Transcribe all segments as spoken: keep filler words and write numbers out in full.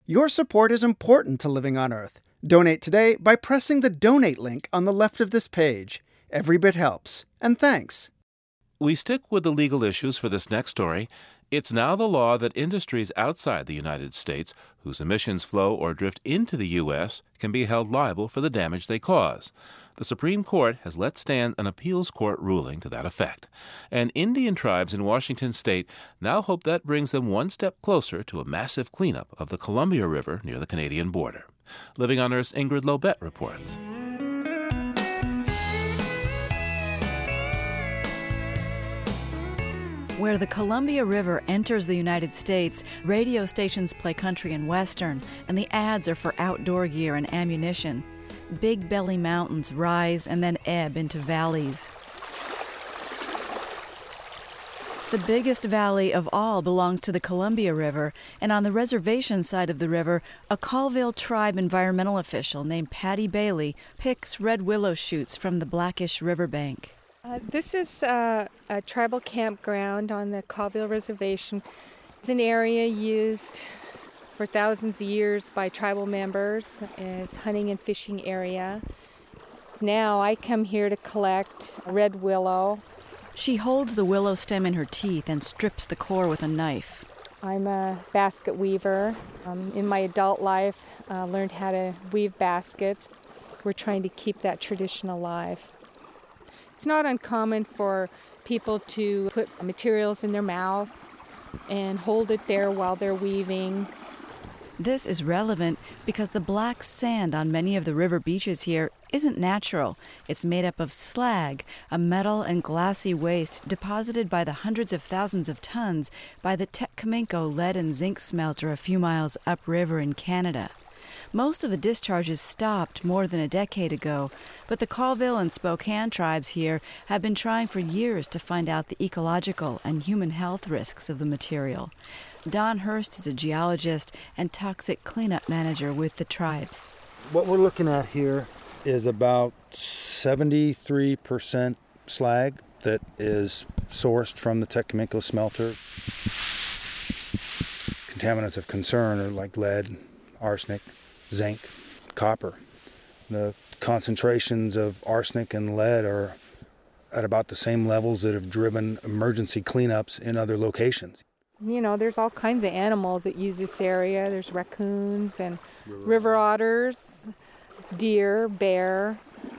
Your support is important to Living on Earth. Donate today by pressing the donate link on the left of this page. Every bit helps. And thanks. We stick with the legal issues for this next story. It's now the law that industries outside the United States whose emissions flow or drift into the U S can be held liable for the damage they cause. The Supreme Court has let stand an appeals court ruling to that effect. And Indian tribes in Washington state now hope that brings them one step closer to a massive cleanup of the Columbia River near the Canadian border. Living on Earth's Ingrid Lobet reports. Where the Columbia River enters the United States, radio stations play country and western, and the ads are for outdoor gear and ammunition. Big Belly Mountains rise and then ebb into valleys. The biggest valley of all belongs to the Columbia River, and on the reservation side of the river, a Colville tribe environmental official named Patty Bailey picks red willow shoots from the blackish riverbank. Uh, this is uh, a tribal campground on the Colville Reservation. It's an area used for thousands of years by tribal members. It's a hunting and fishing area. Now I come here to collect red willow. She holds the willow stem in her teeth and strips the core with a knife. I'm a basket weaver. Um, in my adult life, I uh, learned how to weave baskets. We're trying to keep that tradition alive. It's not uncommon for people to put materials in their mouth and hold it there while they're weaving. This is relevant because the black sand on many of the river beaches here isn't natural. It's made up of slag, a metal and glassy waste deposited by the hundreds of thousands of tons by the Tecominco lead and zinc smelter a few miles upriver in Canada. Most of the discharges stopped more than a decade ago, but the Colville and Spokane tribes here have been trying for years to find out the ecological and human health risks of the material. Don Hurst is a geologist and toxic cleanup manager with the tribes. What we're looking at here is about seventy-three percent slag that is sourced from the Tecominco smelter. Contaminants of concern are like lead, arsenic, zinc, copper. The concentrations of arsenic and lead are at about the same levels that have driven emergency cleanups in other locations. You know, there's all kinds of animals that use this area. There's raccoons and river, river otters, deer, bear,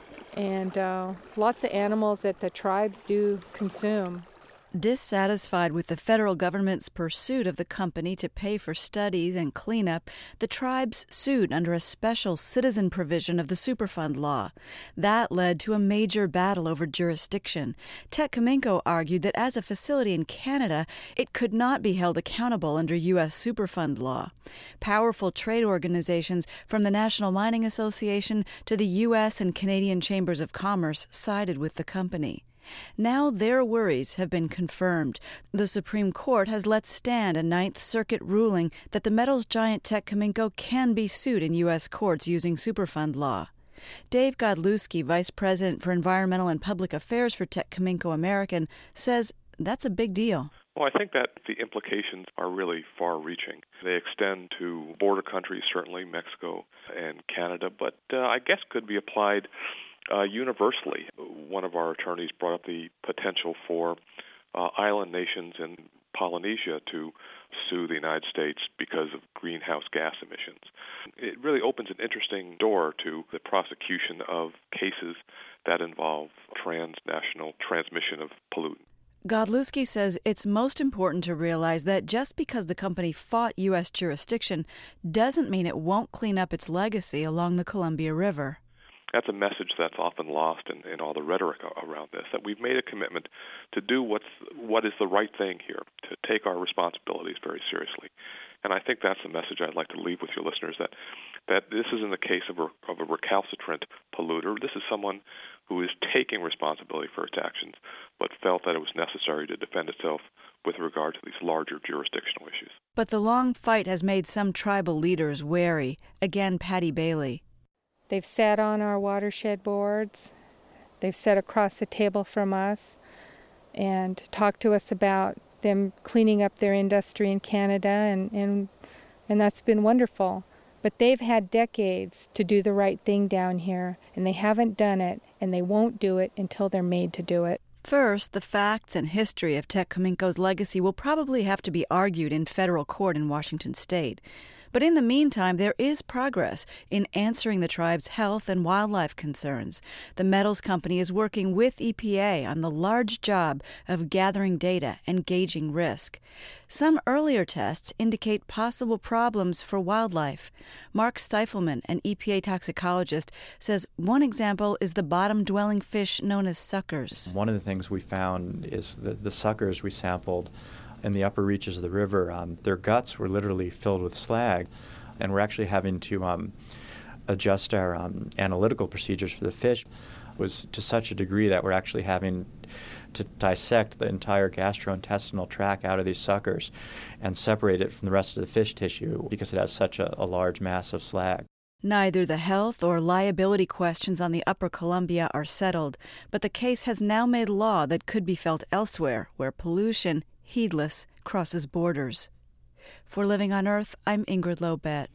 and uh, lots of animals that the tribes do consume. Dissatisfied with the federal government's pursuit of the company to pay for studies and cleanup, the tribes sued under a special citizen provision of the Superfund law. That led to a major battle over jurisdiction. Tecominco argued that as a facility in Canada, it could not be held accountable under U S Superfund law. Powerful trade organizations from the National Mining Association to the U S and Canadian Chambers of Commerce sided with the company. Now their worries have been confirmed. The Supreme Court has let stand a Ninth Circuit ruling that the metals giant Tecominco can be sued in U S courts using Superfund law. Dave Godlewski, Vice President for Environmental and Public Affairs for Tecominco American, says that's a big deal. Well, I think that the implications are really far-reaching. They extend to border countries, certainly Mexico and Canada, but uh, I guess could be applied Uh, universally. One of our attorneys brought up the potential for uh, island nations in Polynesia to sue the United States because of greenhouse gas emissions. It really opens an interesting door to the prosecution of cases that involve transnational transmission of pollutants. Godlewski says it's most important to realize that just because the company fought U S jurisdiction doesn't mean it won't clean up its legacy along the Columbia River. That's a message that's often lost in, in all the rhetoric around this, that we've made a commitment to do what's what is the right thing here, to take our responsibilities very seriously. And I think that's the message I'd like to leave with your listeners, that that this isn't the case of a, of a recalcitrant polluter. This is someone who is taking responsibility for its actions, but felt that it was necessary to defend itself with regard to these larger jurisdictional issues. But the long fight has made some tribal leaders wary. Again, Patty Bailey. They've sat on our watershed boards. They've sat across the table from us and talked to us about them cleaning up their industry in Canada, and, and and that's been wonderful. But they've had decades to do the right thing down here, and they haven't done it, and they won't do it until they're made to do it. First, the facts and history of Tecumseh's legacy will probably have to be argued in federal court in Washington state. But in the meantime, there is progress in answering the tribe's health and wildlife concerns. The Metals Company is working with E P A on the large job of gathering data and gauging risk. Some earlier tests indicate possible problems for wildlife. Mark Stifelman, an E P A toxicologist, says one example is the bottom-dwelling fish known as suckers. One of the things we found is that the suckers we sampled in the upper reaches of the river, um, their guts were literally filled with slag, and we're actually having to um, adjust our um, analytical procedures for the fish. It was to such a degree that we're actually having to dissect the entire gastrointestinal tract out of these suckers and separate it from the rest of the fish tissue because it has such a, a large mass of slag. Neither the health or liability questions on the Upper Columbia are settled, but the case has now made law that could be felt elsewhere, where pollution, heedless, crosses borders. For Living on Earth, I'm Ingrid Lobet.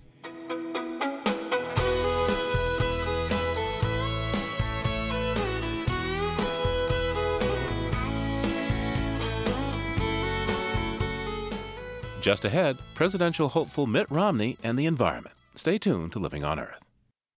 Just ahead, presidential hopeful Mitt Romney and the environment. Stay tuned to Living on Earth.